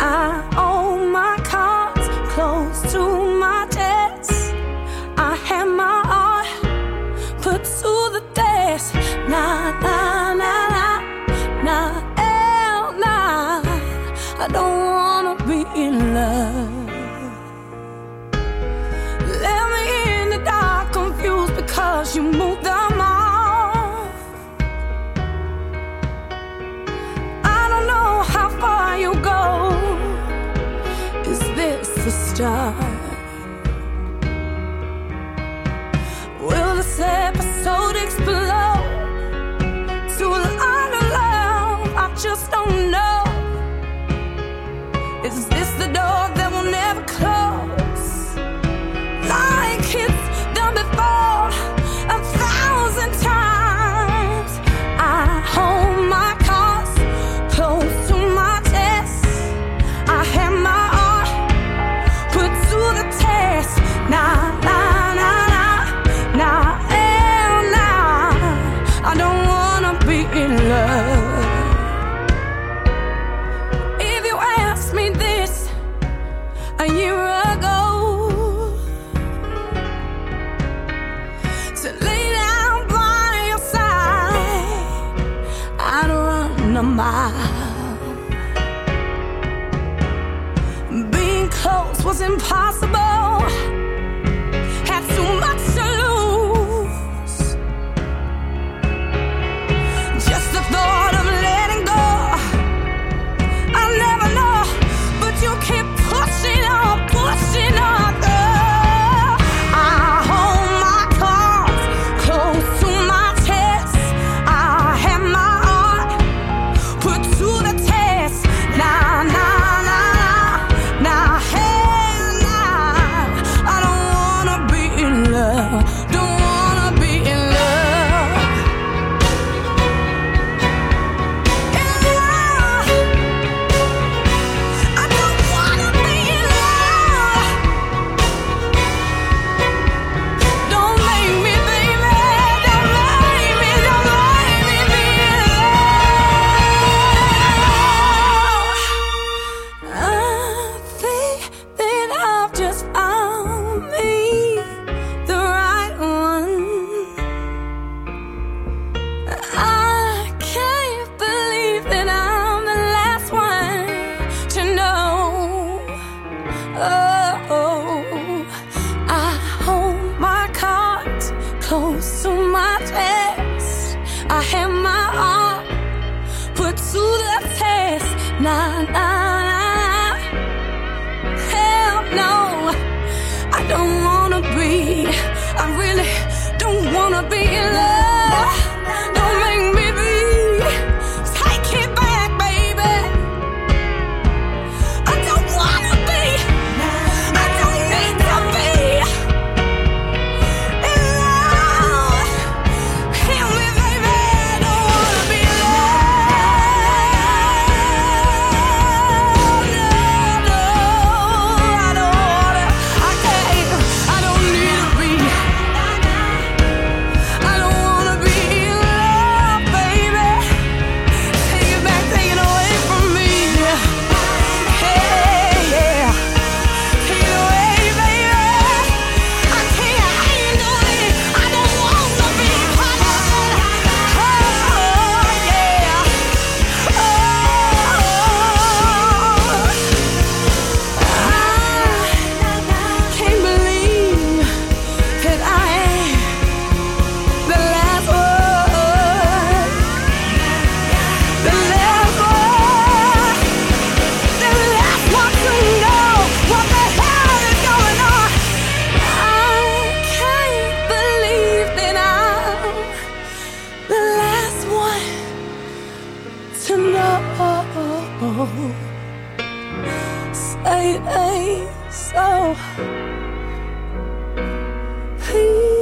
I own my cards close to my chest. I have my heart put to the test. Nah, nah, nah, nah, nah, hell nah. I don't wanna be in love. Let me in the dark, confused because you moved them all. I don't know how far you go. Is this the start? Will this episode explode to a lot of love? I just don't know. Is this the door that will never close? Like it's done before 1,000 times. I hold my cards close to my chest. I have my heart put to the test. Nah, nah, nah, nah, nah, hell nah. I don't wanna be in love. If you asked me this a year ago, to lay down by your side, I'd run a mile. Being close was impossible. Had too much to lose. Just the thought of letting go, I'll never know. But you keep pushing on, pushing on. I hold my cards close to my chest. I have my heart put to the test. Nah, nah, nah, nah, hell nah. I don't wanna be in love. Don't wanna be in love. In love. I don't wanna be in love. Don't make me, baby. Don't make me, don't make me be in love. I think that I've just found me the right one. I can't believe that I'm the last one to know. Oh, I hold my cards close to my chest. I have my heart put to the test. Nah, nah, nah, hell no. I don't wanna be, I really don't wanna be in love. Don't make me be, take it back, baby. I don't wanna be, I don't need to be in love. Hear me, baby, I don't wanna be in love. No, no, I don't wanna, I can't, I don't need to be. I don't wanna be in love, baby. Take it back, take it away from me. Hey, yeah. Take it away, baby. I can't handle it. I don't wanna be part of it. Oh, yeah. Oh, I can't believe that I am the last one. The last one. The last one to know what the hell is going on. I can't believe that I'm the last one to know. Say it ain't so. Please.